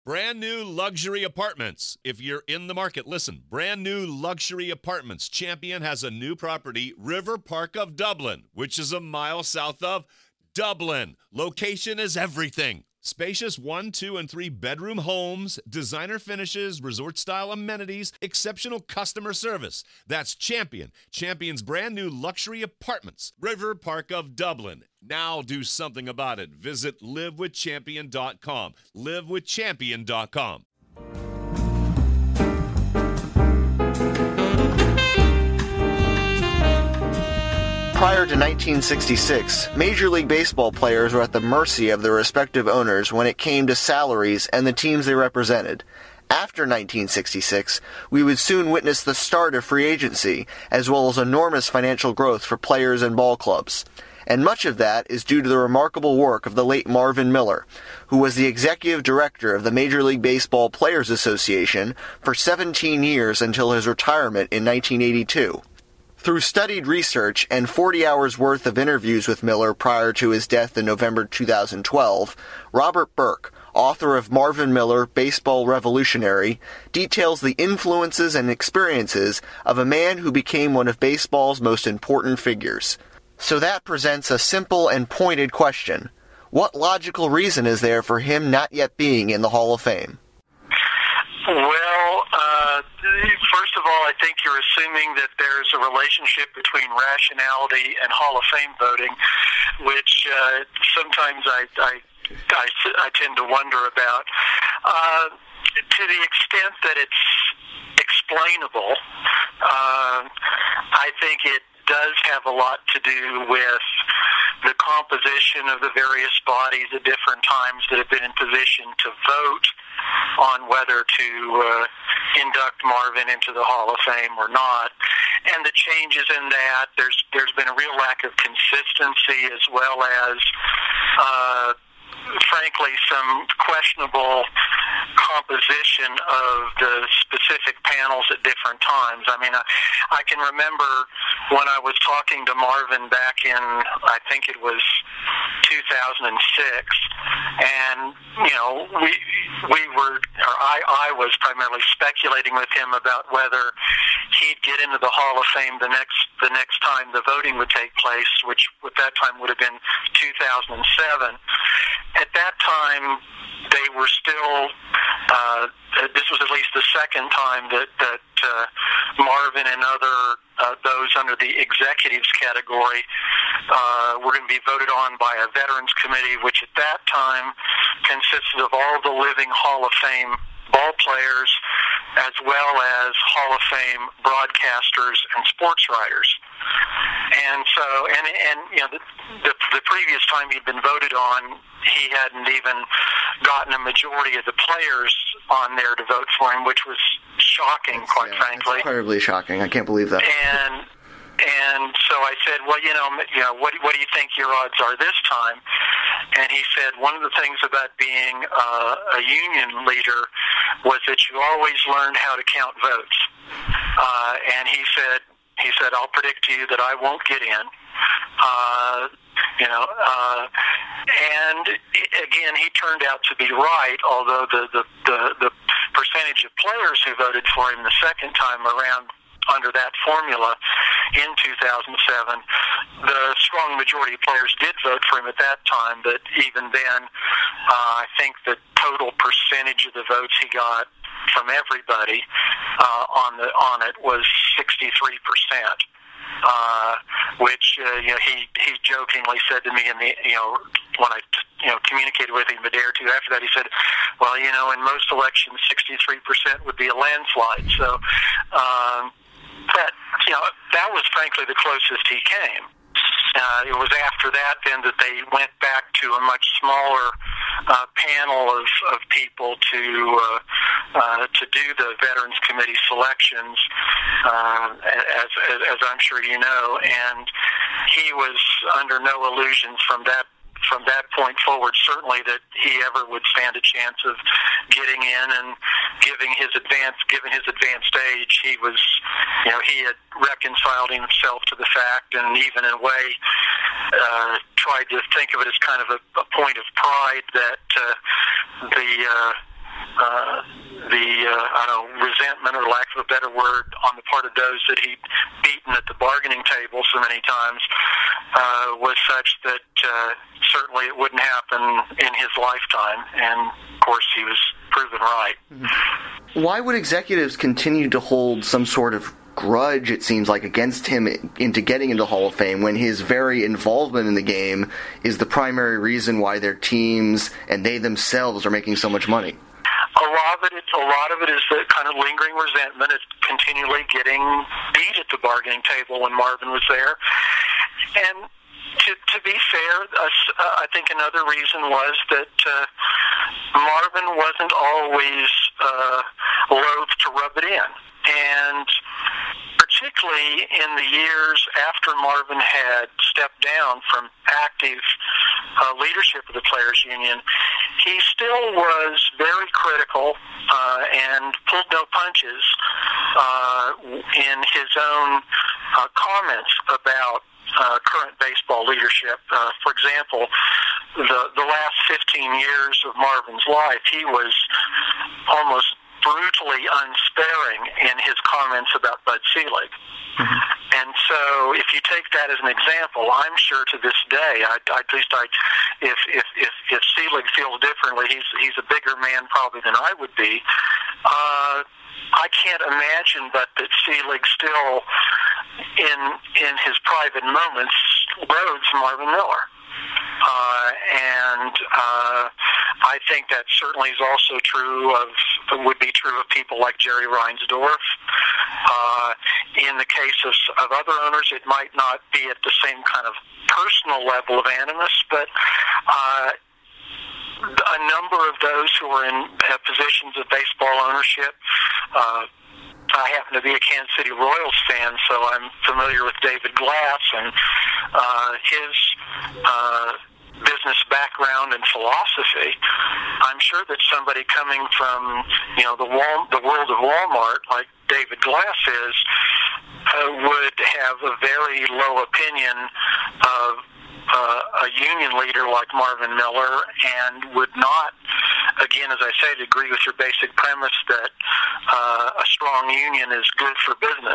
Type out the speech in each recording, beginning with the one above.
Brand new luxury apartments. If you're in the market, listen. Brand new luxury apartments. Champion has a new property, River Park of Dublin, which is a mile south of Dublin. Location is everything. Spacious 1, 2, and 3 bedroom homes, designer finishes, resort-style amenities, exceptional customer service. That's Champion. Champion's brand new luxury apartments. River Park of Dublin. Now do something about it. Visit livewithchampion.com. livewithchampion.com. Prior to 1966, Major League Baseball players were at the mercy of their respective owners when it came to salaries and the teams they represented. After 1966, we would soon witness the start of free agency, as well as enormous financial growth for players and ball clubs. And much of that is due to the remarkable work of the late Marvin Miller, who was the executive director of the Major League Baseball Players Association for 17 years until his retirement in 1982. Through studied research and 40 hours worth of interviews with Miller prior to his death in November 2012, Robert Burke, author of Marvin Miller, Baseball Revolutionary, details the influences and experiences of a man who became one of baseball's most important figures. So that presents a simple and pointed question. What logical reason is there for him not yet being in the Hall of Fame? Well, first of all, I think you're assuming that there's a relationship between rationality and Hall of Fame voting, which sometimes I tend to wonder about. To the extent that it's explainable, I think it does have a lot to do with the composition of the various bodies at different times that have been in position to vote on whether to induct Marvin into the Hall of Fame or not, and the changes in that. There's been a real lack of consistency, as well as frankly some questionable composition of the specific panels at different times. I mean, I can remember when I was talking to Marvin back in, I think it was 2006, and I was primarily speculating with him about whether he'd get into the Hall of Fame the next time the voting would take place, which at that time would have been 2007. At that time, they were still, this was at least the second time that Marvin and those under the executives category were going to be voted on by a Veterans Committee, which at that time consisted of all the living Hall of Fame ball players, as well as Hall of Fame broadcasters and sports writers. And so, the previous time he'd been voted on, he hadn't even gotten a majority of the players on there to vote for him, which was shocking, quite frankly. It's incredibly shocking. I can't believe that. And so I said, well, what do you think your odds are this time? And he said, one of the things about being a union leader was that you always learned how to count votes. And he said, I'll predict to you that I won't get in. And again, he turned out to be right, although the percentage of players who voted for him the second time around under that formula in 2007, the strong majority of players did vote for him at that time, but even then, I think the total percentage of the votes he got from everybody on it was 63%. Which he jokingly said to me when I communicated with him a day or two after that. He said, well, in most elections 63% would be a landslide. So that was frankly the closest he came. It was after that then that they went back to a much smaller panel of people to do the Veterans Committee selections, as I'm sure you know, and he was under no illusions from that point forward, certainly that he ever would stand a chance of getting in, and given his advanced age, he was, he had reconciled himself to the fact, and even in a way tried to think of it as kind of a point of pride that resentment, or lack of a better word, on the part of those that he'd beaten at the bargaining table so many times was such that certainly it wouldn't happen in his lifetime. And, of course, he was proven right. Why would executives continue to hold some sort of grudge, it seems like, against him into getting into Hall of Fame when his very involvement in the game is the primary reason why their teams and they themselves are making so much money? A lot of it is the kind of lingering resentment at continually getting beat at the bargaining table when Marvin was there. And to be fair, I think another reason was that Marvin wasn't always loath to rub it in. And particularly in the years after Marvin had stepped down from active leadership of the Players Union, he still was very critical and pulled no punches in his own comments about current baseball leadership. For example, the last 15 years of Marvin's life, he was almost brutally unsparing in his comments about Bud Selig. Mm-hmm. And so if you take that as an example, I'm sure to this day, if Selig feels differently, he's a bigger man probably than I would be. I can't imagine but that Selig still, in his private moments, loathes Marvin Miller. And I think that certainly is also would be true of people like Jerry Reinsdorf. In the case of other owners, it might not be at the same kind of personal level of animus, but a number of those who are in positions of baseball ownership. I happen to be a Kansas City Royals fan, so I'm familiar with David Glass and his business background and philosophy. I'm sure that somebody coming from the world of Walmart, like David Glass is, would have a very low opinion of a union leader like Marvin Miller, and would not, again, as I said, agree with your basic premise that a strong union is good for business.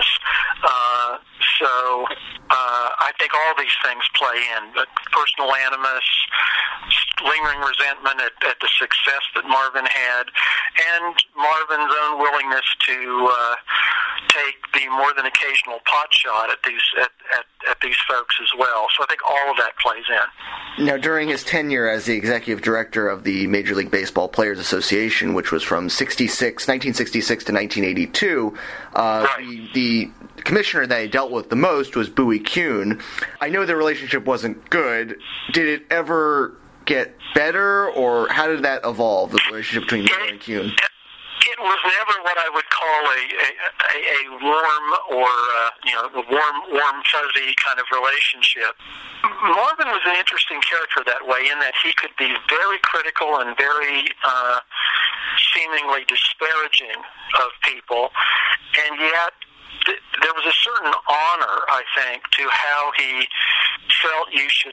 So I think all these things play in, but personal animus, lingering resentment at the success that Marvin had, and Marvin's own willingness to take the more than occasional pot shot at these folks as well. So I think all of that plays in. Now, during his tenure as the executive director of the Major League Baseball Players Association, which was from 1966 to 1982, right. the commissioner that he dealt with the most was Bowie Kuhn. I know their relationship wasn't good. Did it ever get better, or how did that evolve, the relationship between Miller and Kuhn? It was never what I would call a warm or a warm fuzzy kind of relationship. Marvin was an interesting character that way, in that he could be very critical and very seemingly disparaging of people, and yet there was a certain honor, I think, to how he felt you should.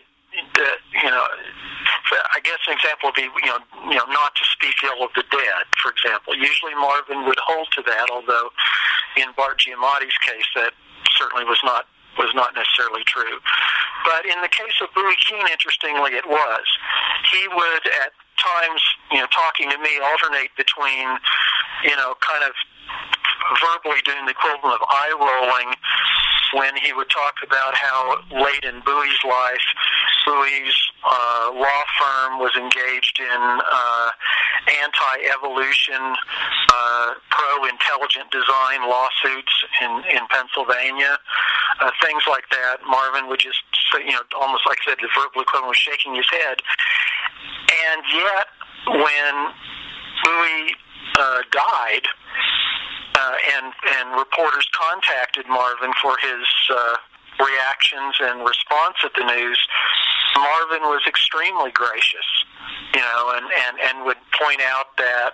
I guess an example would be, not to speak ill of the dead, for example. Usually Marvin would hold to that, although in Bart Giamatti's case that certainly was not necessarily true. But in the case of Bowie Kuhn, interestingly, it was. He would, at times, talking to me, alternate between, kind of verbally doing the equivalent of eye-rolling when he would talk about how late in Bowie's life, Bowie's law firm was engaged in anti-evolution, pro-intelligent design lawsuits in Pennsylvania, things like that. Marvin would just say, almost like I said, the verbal equivalent was shaking his head. And yet, when Bowie died, and reporters contacted Marvin for his reactions and response at the news, Marvin was extremely gracious, and would point out that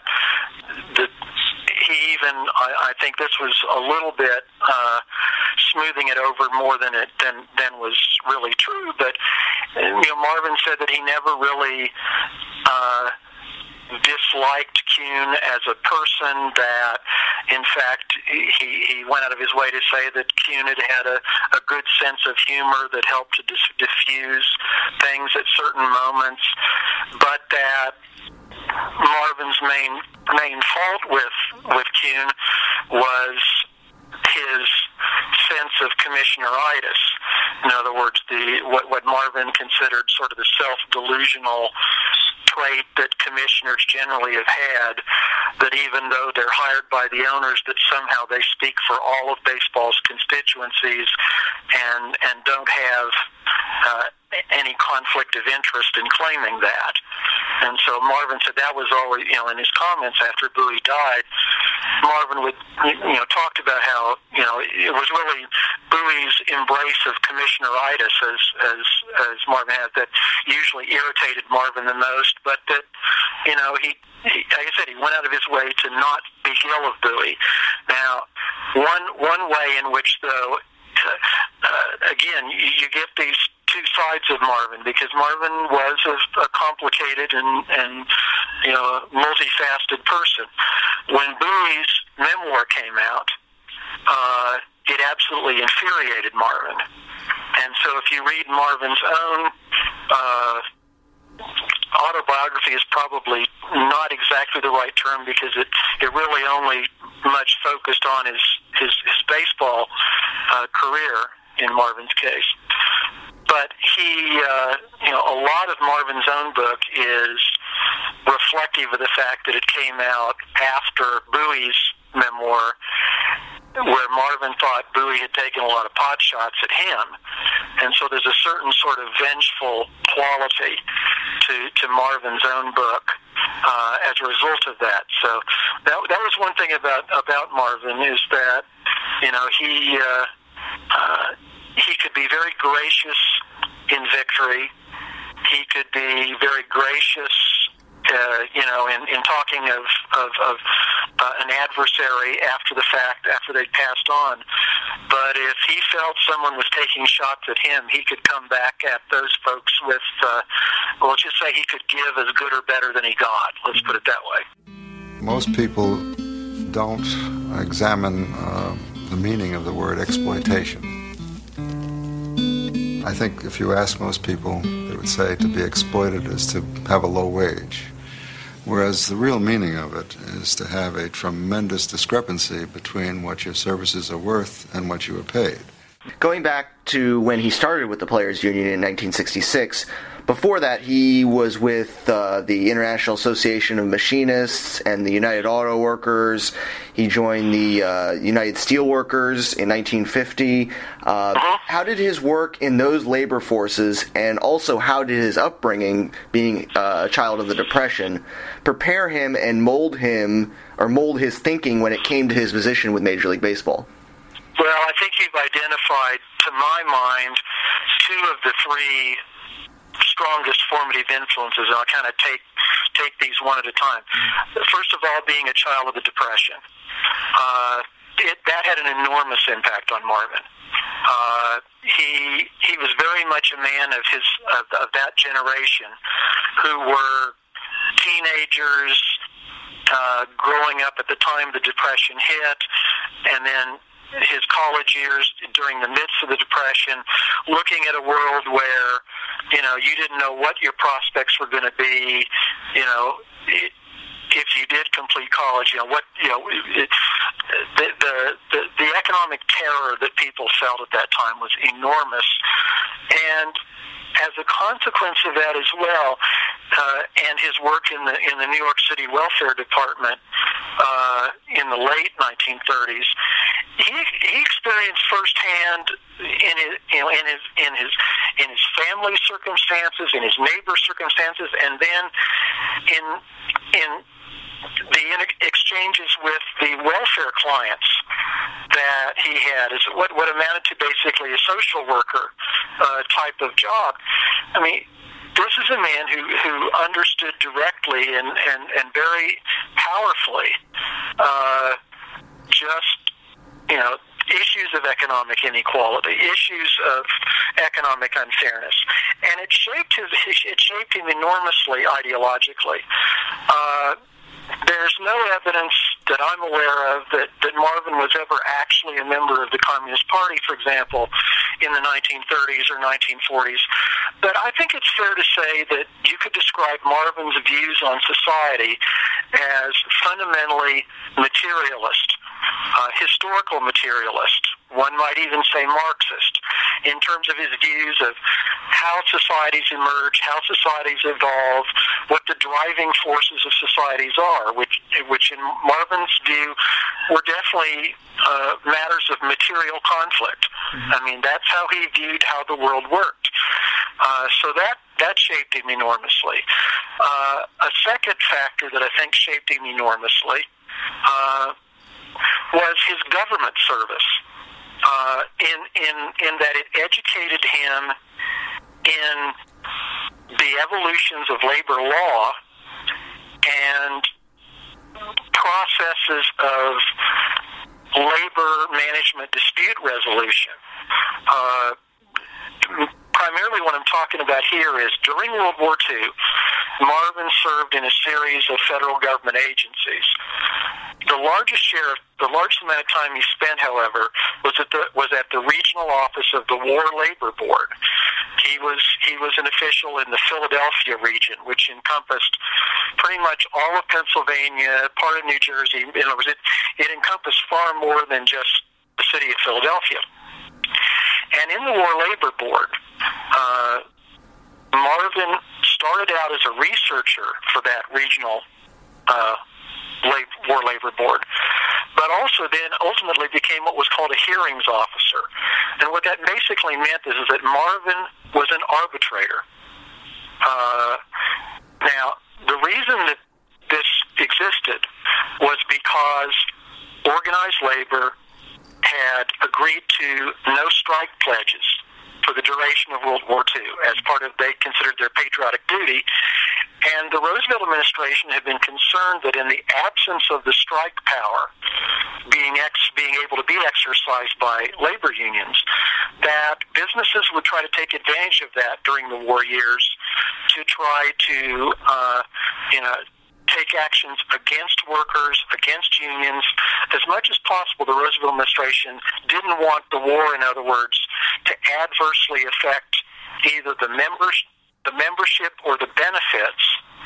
he even, I think this was a little bit smoothing it over more than was really true, but Marvin said that he never really disliked Kuhn as a person, that, in fact, he went out of his way to say that Kuhn had a good sense of humor that helped to diffuse things at certain moments, but that Marvin's main fault with Kuhn was his sense of commissioneritis. In other words, what Marvin considered sort of the self-delusional trait that commissioners generally have had, that even though they're hired by the owners, that somehow they speak for all of baseball's constituencies and don't have any conflict of interest in claiming that. And so Marvin said that was always, in his comments after Bowie died, Marvin would, talked about how, it was really Bowie's embrace of commissioneritis, as Marvin had, that usually irritated Marvin the most, but that, he, like I said, he went out of his way to not speak ill of Bowie. Now, one way in which, though, again, you get these two sides of Marvin, because Marvin was a complicated and multifaceted person. When Bowie's memoir came out, it absolutely infuriated Marvin. And so if you read Marvin's own autobiography, is probably not exactly the right term, because it really only much focused on his baseball career in Marvin's case. But he, a lot of Marvin's own book is reflective of the fact that it came out after Bowie's memoir, where Marvin thought Bowie had taken a lot of pot shots at him. And so there's a certain sort of vengeful quality to Marvin's own book as a result of that. So that was one thing about Marvin, is that, he could be very gracious in victory. He could be very gracious, in talking of an adversary after the fact, after they'd passed on. But if he felt someone was taking shots at him, he could come back at those folks with, let's just say he could give as good or better than he got. Let's put it that way. Most people don't examine the meaning of the word exploitation. I think if you ask most people, they would say to be exploited is to have a low wage, whereas the real meaning of it is to have a tremendous discrepancy between what your services are worth and what you are paid. Going back to when he started with the Players Union in 1966, before that he was with the International Association of Machinists and the United Auto Workers. He joined the United Steelworkers in 1950. How did his work in those labor forces, and also how did his upbringing, being a child of the Depression, prepare him and mold his thinking when it came to his position with Major League Baseball? Well, I think you've identified, to my mind, two of the three strongest formative influences, and I'll kind of take these one at a time. First of all, being a child of the Depression. That had an enormous impact on Marvin. He was very much a man of that generation who were teenagers growing up at the time the Depression hit, and then his college years during the midst of the Depression, looking at a world where, you didn't know what your prospects were going to be, if you did complete college, the economic terror that people felt at that time was enormous. And as a consequence of that as well, and his work in the New York City Welfare Department in the late 1930s, he experienced firsthand in his family circumstances, in his neighbor circumstances, and then in the exchanges with the welfare clients that he had, is what amounted to basically a social worker type of job. I mean, this is a man who understood directly and very powerfully issues of economic inequality, issues of economic unfairness, and it shaped him enormously ideologically. There's no evidence that I'm aware of that Marvin was ever actually a member of the Communist Party, for example, in the 1930s or 1940s. But I think it's fair to say that you could describe Marvin's views on society as fundamentally materialist, historical materialist. One might even say Marxist, in terms of his views of how societies emerge, how societies evolve, what the driving forces of societies are, which in Marvin's view were definitely matters of material conflict. I mean, that's how he viewed how the world worked. So that shaped him enormously. A second factor that I think shaped him enormously was his government service. In that it educated him in the evolutions of labor law and processes of labor management dispute resolution. Primarily what I'm talking about here is during World War II, Marvin served in a series of federal government agencies. The largest amount of time he spent, however, was at the regional office of the War Labor Board. He was an official in the Philadelphia region, which encompassed pretty much all of Pennsylvania, part of New Jersey. In other words, it encompassed far more than just the city of Philadelphia. And in the War Labor Board, Marvin started out as a researcher for that regional War Labor Board, but also then ultimately became what was called a hearings officer. And what that basically meant is that Marvin was an arbitrator. Now, the reason that this existed was because organized labor had agreed to no strike pledges for the duration of World War II as part of, they considered their patriotic duty. And the Roosevelt administration had been concerned that in the absence of the strike power being able to be exercised by labor unions, that businesses would try to take advantage of that during the war years to try to, take actions against workers, against unions. As much as possible, the Roosevelt administration didn't want the war, in other words, to adversely affect either the membership or the benefits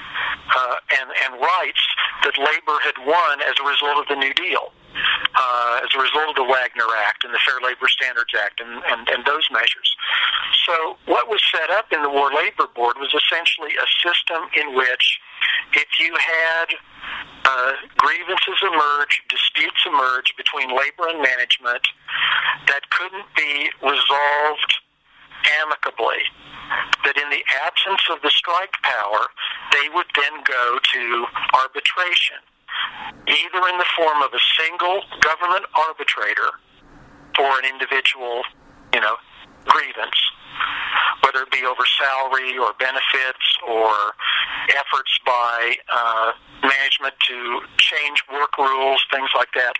and rights that labor had won as a result of the New Deal, as a result of the Wagner Act and the Fair Labor Standards Act and those measures. So what was set up in the War Labor Board was essentially a system in which if you had grievances emerge, disputes emerge between labor and management that couldn't be resolved amicably, that in the absence of the strike power, they would then go to arbitration, either in the form of a single government arbitrator for an individual, grievance, whether it be over salary or benefits or efforts by management to change work rules, things like that.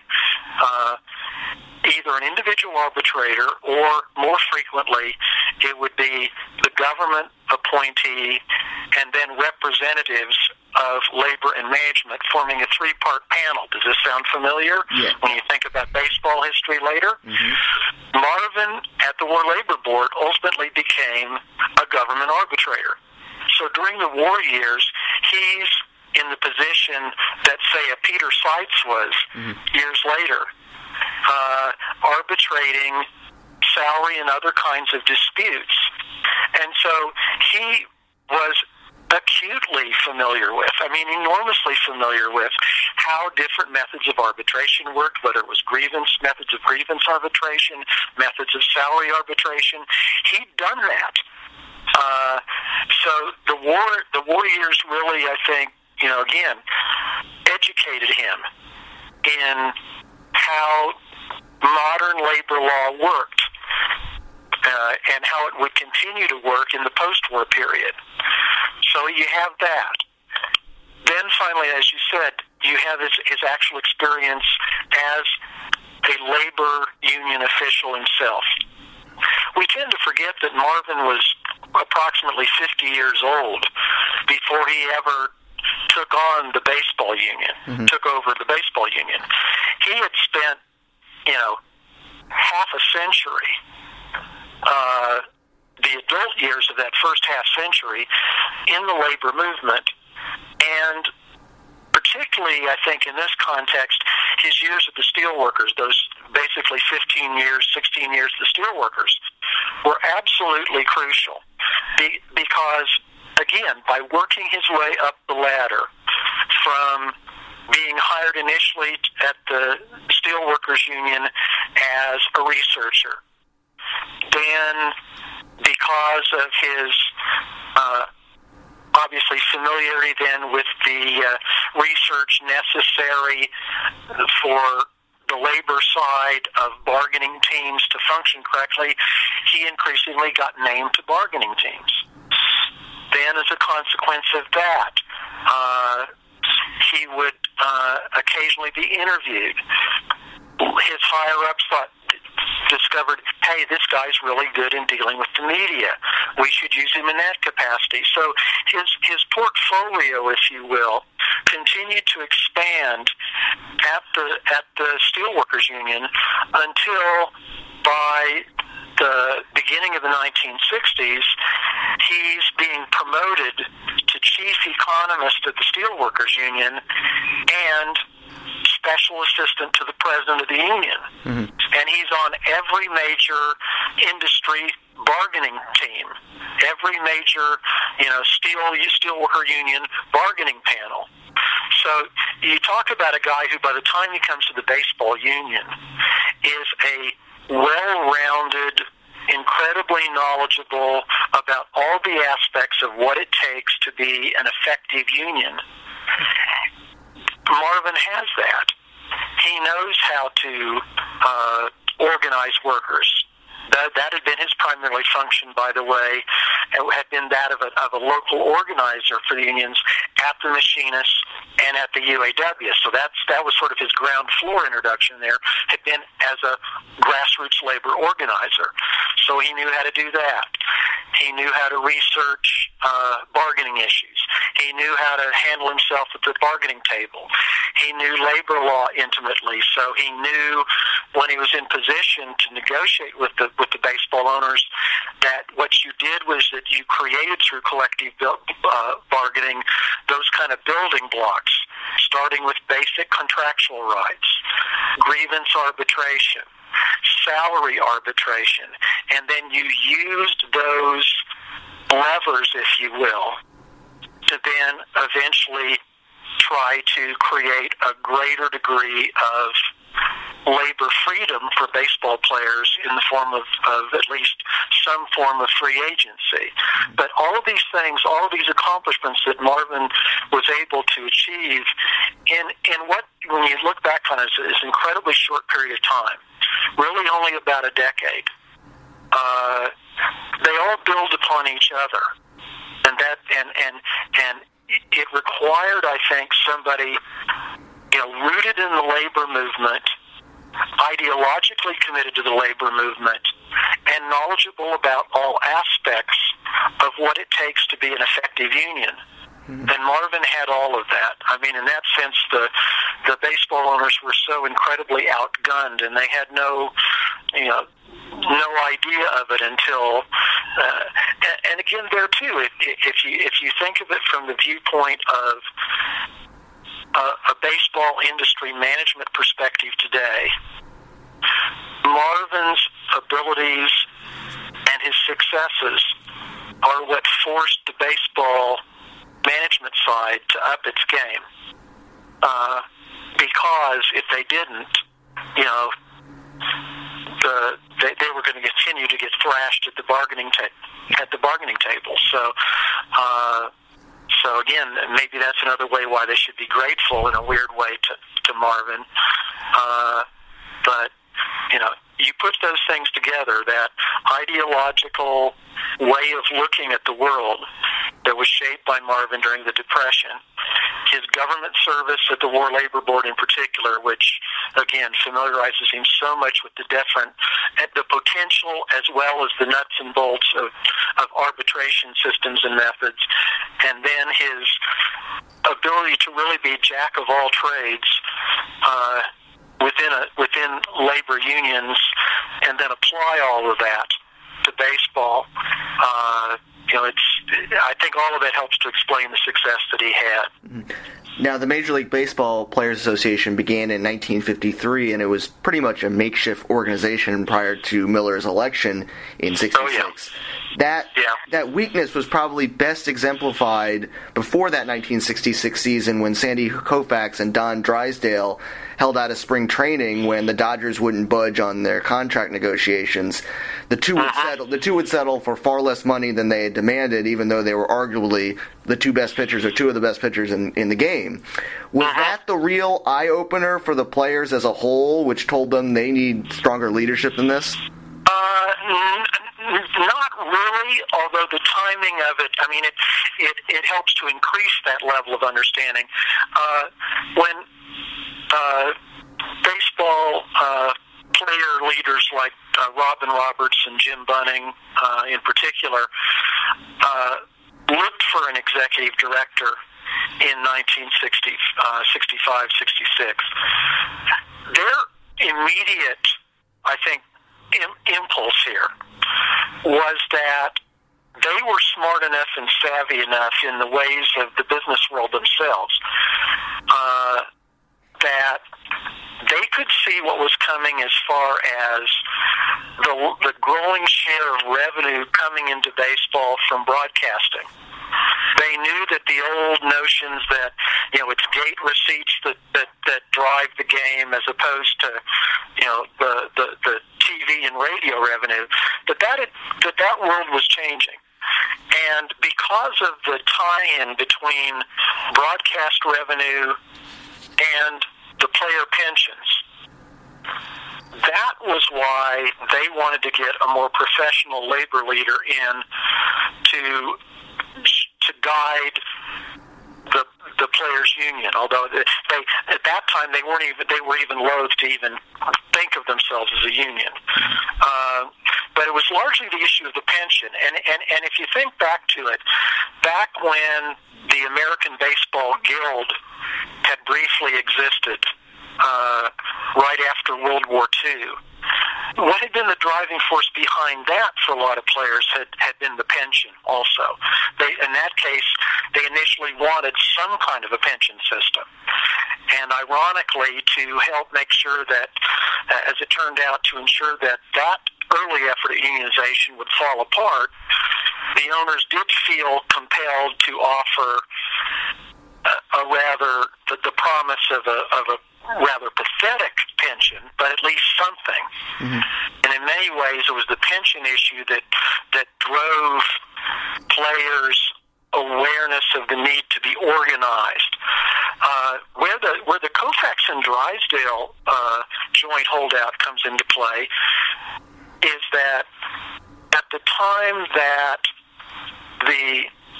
Either an individual arbitrator or, more frequently, it would be the government appointee and then representatives of labor and management forming a three-part panel. Does this sound familiar? Yeah. When you think about baseball history later? Mm-hmm. Marvin, at the War Labor Board, ultimately became a government arbitrator. So during the war years, he's in the position that, say, a Peter Seitz was years later, arbitrating salary and other kinds of disputes. And so he was acutely familiar with, enormously familiar with how different methods of arbitration worked, whether it was methods of grievance arbitration, methods of salary arbitration. He'd done that. So the war years really, I think, again, educated him in how modern labor law worked and how it would continue to work in the post-war period. So you have that. Then finally, as you said, you have his actual experience as a labor union official himself. We tend to forget that Marvin was approximately 50 years old before he ever took on the baseball union, took over the baseball union. He had spent, half a century, the adult years of that first half century in the labor movement, and particularly, I think, in this context, his years of the steelworkers, those basically 15 years, 16 years of the steelworkers, were absolutely crucial because, again, by working his way up the ladder from being hired initially at the Steelworkers Union as a researcher, then because of his obviously familiarity then with the research necessary for the labor side of bargaining teams to function correctly, he increasingly got named to bargaining teams. Then as a consequence of that, he would occasionally be interviewed. His higher-ups discovered, hey, this guy's really good in dealing with the media. We should use him in that capacity. So his portfolio, if you will, continued to expand at the Steelworkers Union until by the beginning of the 1960s, he's being promoted to chief economist at the Steelworkers Union and special assistant to the president of the union. And he's on every major industry bargaining team, every major, steelworker union bargaining panel. So you talk about a guy who, by the time he comes to the baseball union, is a well-rounded, incredibly knowledgeable about all the aspects of what it takes to be an effective union. Marvin has that. He knows how to organize workers. That had been his primary function, by the way. It had been that of a local organizer for the unions at the Machinists and at the UAW. So that was sort of his ground floor introduction there, had been as a grassroots labor organizer. So he knew how to do that. He knew how to research bargaining issues. He knew how to handle himself at the bargaining table. He knew labor law intimately, so he knew when he was in position to negotiate with the baseball owners that what you did was that you created through collective bargaining those kind of building blocks, starting with basic contractual rights, grievance arbitration, salary arbitration, and then you used those levers, if you will, to then eventually try to create a greater degree of labor freedom for baseball players in the form of at least some form of free agency. But all of these things, all of these accomplishments that Marvin was able to achieve in what, when you look back on it, is an incredibly short period of time, really only about a decade, they all build upon each other. And it required, I think, somebody rooted in the labor movement, ideologically committed to the labor movement, and knowledgeable about all aspects of what it takes to be an effective union. And Marvin had all of that. I mean, in that sense, the baseball owners were so incredibly outgunned, and they had no idea of it until. And again, there too, if you think of it from the viewpoint of a baseball industry management perspective today, Marvin's abilities and his successes are what forced the baseball management side to up its game. Because if they didn't, they were going to continue to get thrashed at the bargaining table. So again, maybe that's another way why they should be grateful in a weird way to Marvin. But you put those things together, that ideological way of looking at the world that was shaped by Marvin during the Depression, his government service at the War Labor Board in particular, which, again, familiarizes him so much with the potential as well as the nuts and bolts of arbitration systems and methods, and then his ability to really be jack of all trades within labor unions, and then apply all of that to baseball. I think all of that helps to explain the success that he had. Now, the Major League Baseball Players Association began in 1953, and it was pretty much a makeshift organization prior to Miller's election in '66. Oh, yeah. That weakness was probably best exemplified before that 1966 season when Sandy Koufax and Don Drysdale held out of spring training when the Dodgers wouldn't budge on their contract negotiations. The two would settle for far less money than they had demanded, even though they were arguably the two best pitchers or two of the best pitchers in the game. Was that the real eye-opener for the players as a whole, which told them they need stronger leadership than this? Not really, although the timing of it, I mean, it helps to increase that level of understanding. When baseball player leaders like Robin Roberts and Jim Bunning in particular looked for an executive director in 1965, 66. Their immediate, I think, impulse here was that they were smart enough and savvy enough in the ways of the business world themselves that they could see what was coming as far as the growing share of revenue coming into baseball from broadcasting. They knew that the old notions that, it's gate receipts that drive the game as opposed to, the TV and radio revenue, that world was changing. And because of the tie-in between broadcast revenue and the player pensions, that was why they wanted to get a more professional labor leader in to guide the players' union. Although they at that time they were even loath to even think of themselves as a union. But it was largely the issue of the pension. And if you think back to it, back when the American Baseball Guild had briefly existed right after World War II, what had been the driving force behind that for a lot of players had been the pension also. In that case, they initially wanted some kind of a pension system. And ironically, to help make sure that, as it turned out, to ensure that early effort at unionization would fall apart, the owners did feel compelled to offer the promise of a rather pathetic pension, but at least something. Mm-hmm. And in many ways, it was the pension issue that drove players' awareness of the need to be organized. Where the Koufax and Drysdale joint holdout comes into play is that at the time that the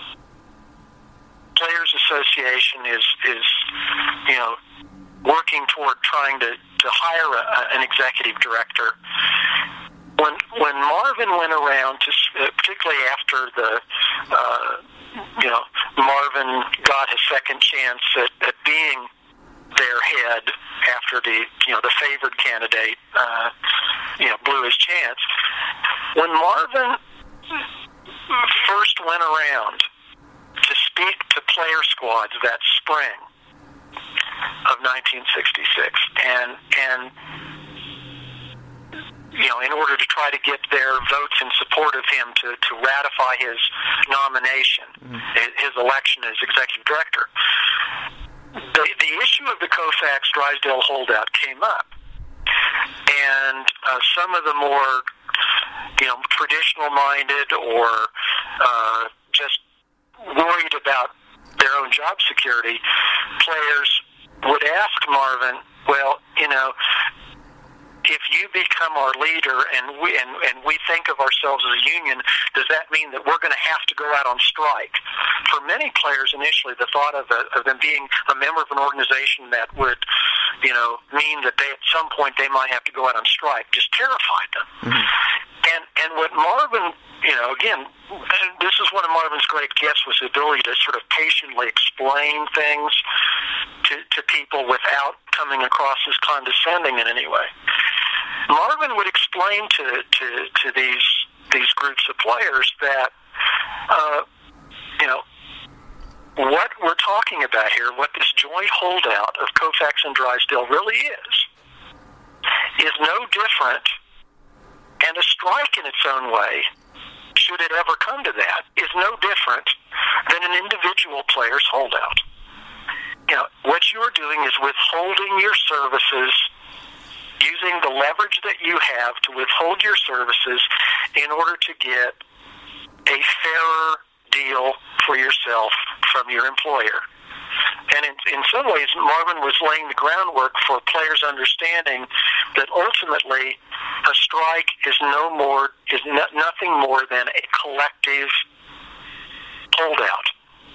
Players Association is working toward trying to hire an executive director, when Marvin went around to, particularly after Marvin got his second chance at being their head after the favored candidate blew his chance. When Marvin first went around to speak to player squads that spring of 1966, and in order to try to get their votes in support of him to ratify his nomination, his election as executive director, the issue of the Koufax-Drysdale holdout came up, and some of the more traditional-minded or just worried about their own job security players would ask Marvin, well, if you become our leader and we think of ourselves as a union, does that mean that we're going to have to go out on strike? For many players initially, the thought of them being a member of an organization that would, mean that they at some point they might have to go out on strike just terrified them. Mm-hmm. And what Marvin, again, this is one of Marvin's great gifts, was the ability to sort of patiently explain things to people without coming across as condescending in any way. Marvin would explain to these groups of players that, what we're talking about here, what this joint holdout of Koufax and Drysdale really is no different, and a strike in its own way, should it ever come to that, is no different than an individual player's holdout. What you're doing is withholding your services, using the leverage that you have to withhold your services in order to get a fairer deal for yourself from your employer. And in some ways, Marvin was laying the groundwork for players understanding that ultimately a strike is nothing more than a collective holdout.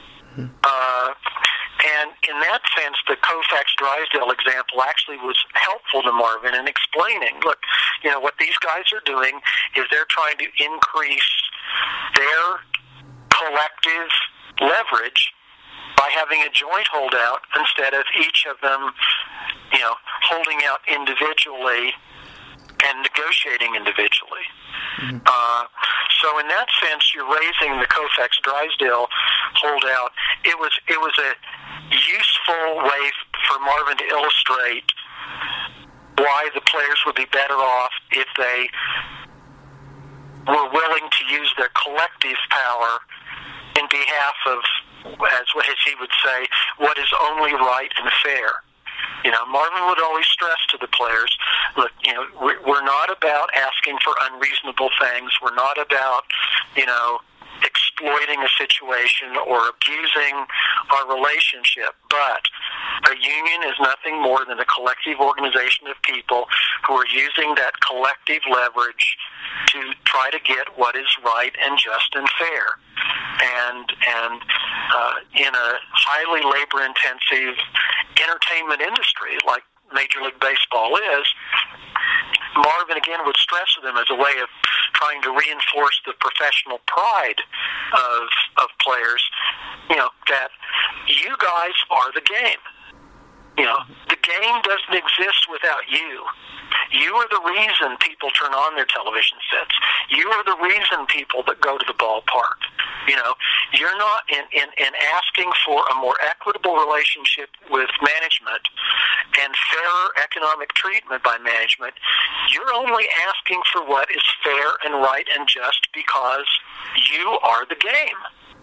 And in that sense, the Koufax-Drysdale example actually was helpful to Marvin in explaining, look, what these guys are doing is they're trying to increase their collective leverage by having a joint holdout instead of each of them, holding out individually and negotiating individually. Mm-hmm. So in that sense, you're raising the Koufax-Drysdale holdout. It was a useful way for Marvin to illustrate why the players would be better off if they were willing to use their collective power in behalf of, as he would say, what is only right and fair. Marvin would always stress to the players, look, we're not about asking for unreasonable things. We're not about, exploiting a situation or abusing our relationship. But a union is nothing more than a collective organization of people who are using that collective leverage to try to get what is right and just and fair. And in a highly labor-intensive entertainment industry like Major League Baseball is, Marvin again would stress to them as a way of trying to reinforce the professional pride of players, that you guys are the game. The game doesn't exist without you. You are the reason people turn on their television sets. You are the reason people that go to the ballpark. You're not in asking for a more equitable relationship with management and fairer economic treatment by management. You're only asking for what is fair and right and just because you are the game.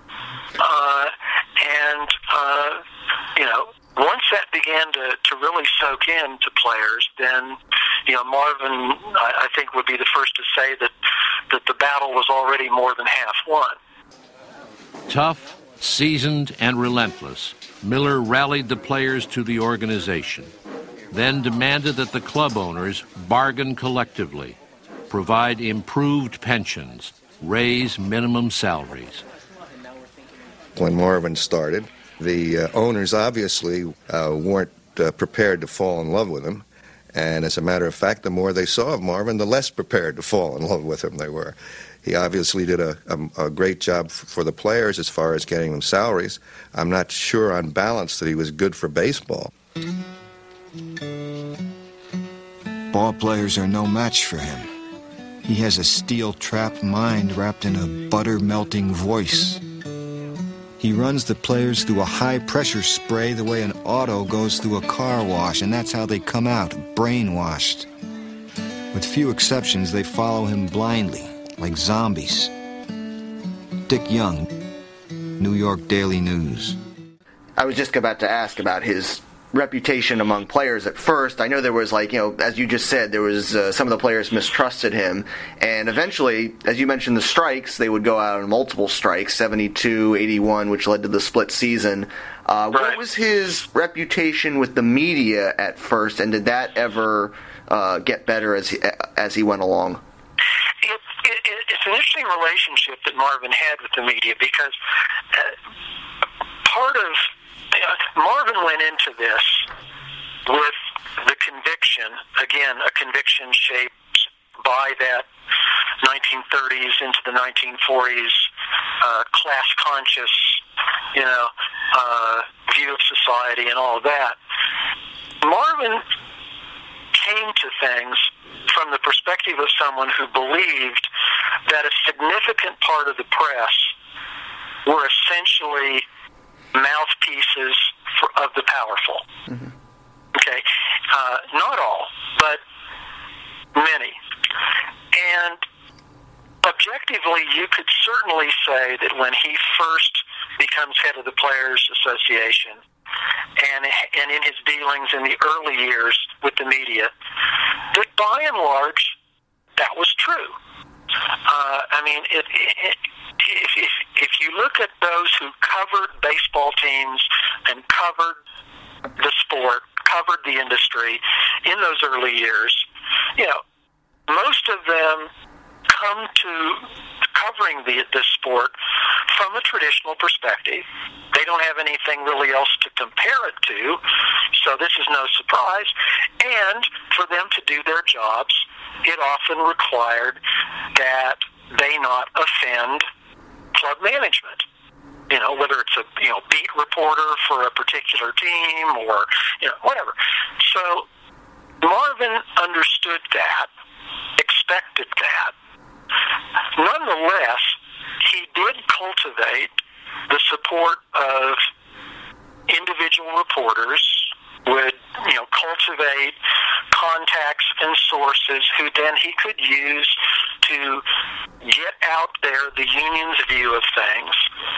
Once that began to really soak in to players, then, Marvin, I think, would be the first to say that the battle was already more than half won. Tough, seasoned, and relentless, Miller rallied the players to the organization, then demanded that the club owners bargain collectively, provide improved pensions, raise minimum salaries. When Marvin started, the owners obviously weren't prepared to fall in love with him. And as a matter of fact, the more they saw of Marvin, the less prepared to fall in love with him they were. He obviously did a great job for the players as far as getting them salaries. I'm not sure on balance that he was good for baseball. Ball players are no match for him. He has a steel-trapped mind wrapped in a butter-melting voice. He runs the players through a high-pressure spray the way an auto goes through a car wash, and that's how they come out, brainwashed. With few exceptions, they follow him blindly, like zombies. Dick Young, New York Daily News. I was just about to ask about his reputation among players at first. I know there was, as you just said, there was some of the players mistrusted him, and eventually, as you mentioned, the strikes, they would go out on multiple strikes, 72, 81, which led to the split season. What was his reputation with the media at first, and did that ever get better as he went along? It's an interesting relationship that Marvin had with the media, because part of Marvin went into this with the conviction, again, a conviction shaped by that 1930s into the 1940s class-conscious, view of society and all of that. Marvin came to things from the perspective of someone who believed that a significant part of the press were essentially mouthpieces of the powerful. Mm-hmm. Okay? Not all, but many. And objectively, you could certainly say that when he first becomes head of the Players Association, and in his dealings in the early years with the media, that by and large, that was true. If you look at those who covered baseball teams and covered the sport, covered the industry in those early years, most of them come to covering the sport from a traditional perspective. They don't have anything really else to compare it to, so this is no surprise. And for them to do their jobs, it often required that they not offend club management. Whether it's a beat reporter for a particular team or whatever. So Marvin understood that, expected that. Nonetheless, he did cultivate the support of individual reporters, would cultivate contacts and sources who then he could use to get out there the union's view of things.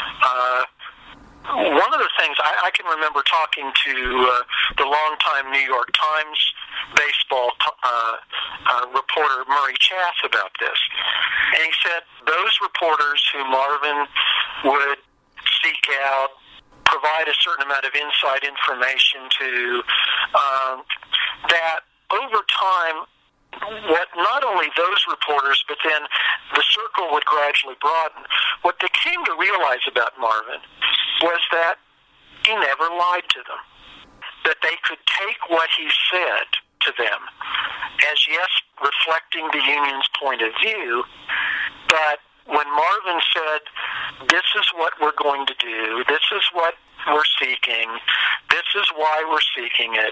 One of the things I can remember talking to the longtime New York Times baseball reporter Murray Chass about this, and he said those reporters who Marvin would seek out, provide a certain amount of inside information to, that over time, what not only those reporters, but then the circle would gradually broaden. What they came to realize about Marvin was that he never lied to them, that they could take what he said to them as, yes, reflecting the union's point of view, but when Marvin said, this is what we're going to do, this is what we're seeking, this is why we're seeking it,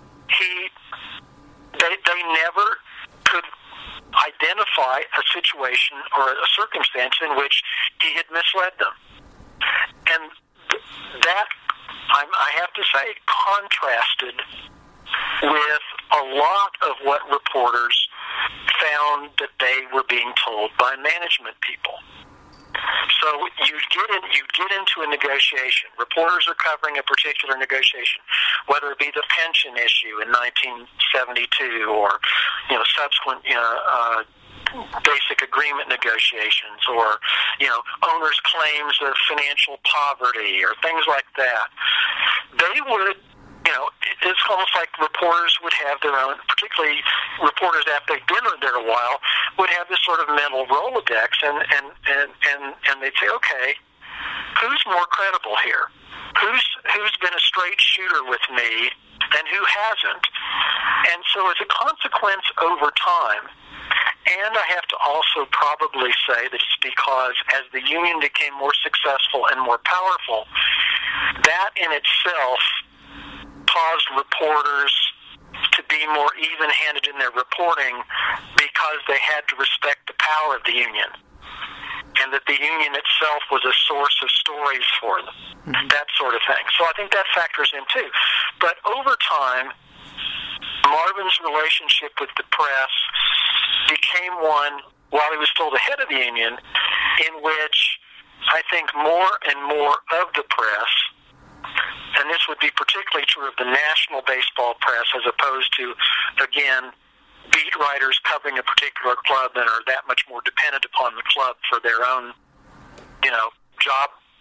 they never could identify a situation or a circumstance in which he had misled them. And that, I have to say, contrasted with a lot of what reporters found that they were being told by management people. So you'd get into a negotiation. Reporters are covering a particular negotiation, whether it be the pension issue in 1972 or subsequent basic agreement negotiations, or owners' claims of financial poverty or things like that. They would. It's almost like reporters would have their own, particularly reporters after they've been there a while, would have this sort of mental Rolodex, and they'd say, okay, who's more credible here? Who's been a straight shooter with me, and who hasn't? And so as a consequence over time, and I have to also probably say that it's because as the union became more successful and more powerful, that in itself caused reporters to be more even-handed in their reporting because they had to respect the power of the union, and that the union itself was a source of stories for them, that sort of thing. So I think that factors in too. But over time, Marvin's relationship with the press became one, while he was still the head of the union, in which I think more and more of the press, and this would be particularly true of the national baseball press as opposed to, again, beat writers covering a particular club that are that much more dependent upon the club for their own, job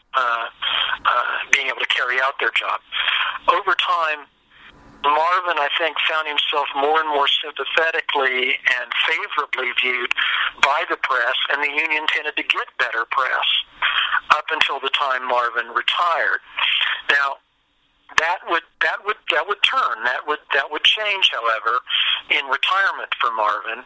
being able to carry out their job. Over time, Marvin, I think, found himself more and more sympathetically and favorably viewed by the press, and the union tended to get better press up until the time Marvin retired. Now, that would turn. That would change, however, in retirement for Marvin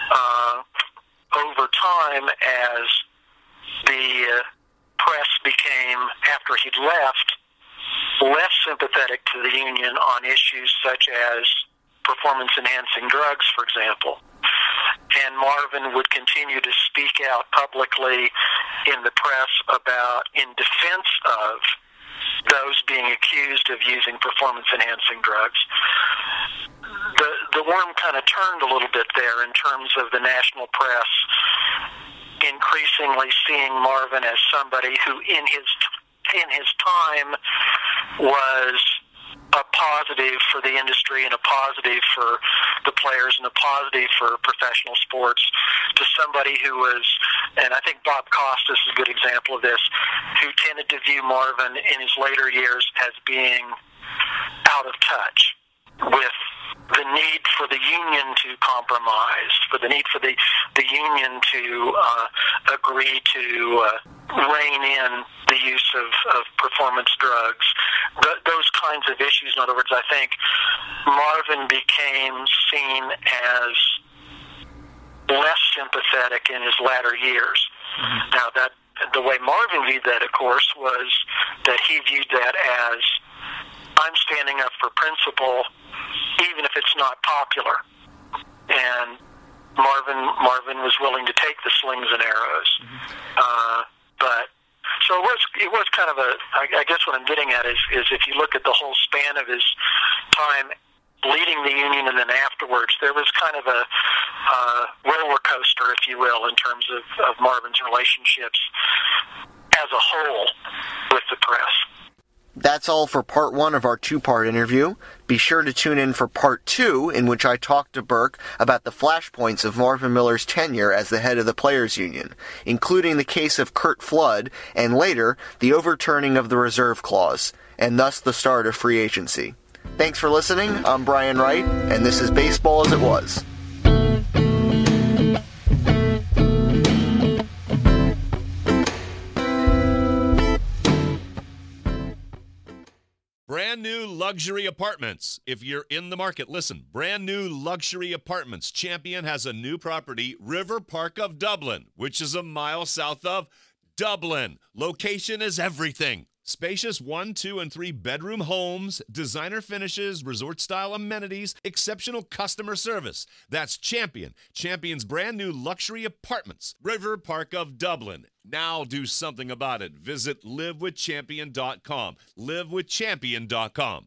over time as the press became, after he'd left, less sympathetic to the union on issues such as performance-enhancing drugs, for example. And Marvin would continue to speak out publicly in the press in defense of those being accused of using performance-enhancing drugs. The worm kind of turned a little bit there in terms of the national press increasingly seeing Marvin as somebody who, in his time, was a positive for the industry and a positive for the players and a positive for professional sports, to somebody who was, and I think Bob Costas is a good example of this, who tended to view Marvin in his later years as being out of touch with the need for the union to compromise, for the need for the union to agree to rein in the use of performance drugs, those kinds of issues. In other words, I think Marvin became seen as less sympathetic in his latter years. Mm-hmm. Now, that the way Marvin viewed that, of course, was that he viewed that as, I'm standing up for principle, even if it's not popular. And Marvin was willing to take the slings and arrows. Mm-hmm. So it was kind of I guess what I'm getting at is if you look at the whole span of his time leading the union and then afterwards, there was kind of a roller coaster, if you will, in terms of Marvin's relationships as a whole with the press. That's all for part 1 of our 2-part interview. Be sure to tune in for part 2, in which I talked to Burke about the flashpoints of Marvin Miller's tenure as the head of the Players Union, including the case of Curt Flood, and later, the overturning of the reserve clause, and thus the start of free agency. Thanks for listening. I'm Brian Wright, and this is Baseball as It Was. Brand new luxury apartments. If you're in the market, listen. Brand new luxury apartments. Champion has a new property, River Park of Dublin, which is a mile south of Dublin. Location is everything. Spacious 1, 2, and 3 bedroom homes, designer finishes, resort-style amenities, exceptional customer service. That's Champion. Champion's brand new luxury apartments, River Park of Dublin. Now do something about it. Visit livewithchampion.com. livewithchampion.com.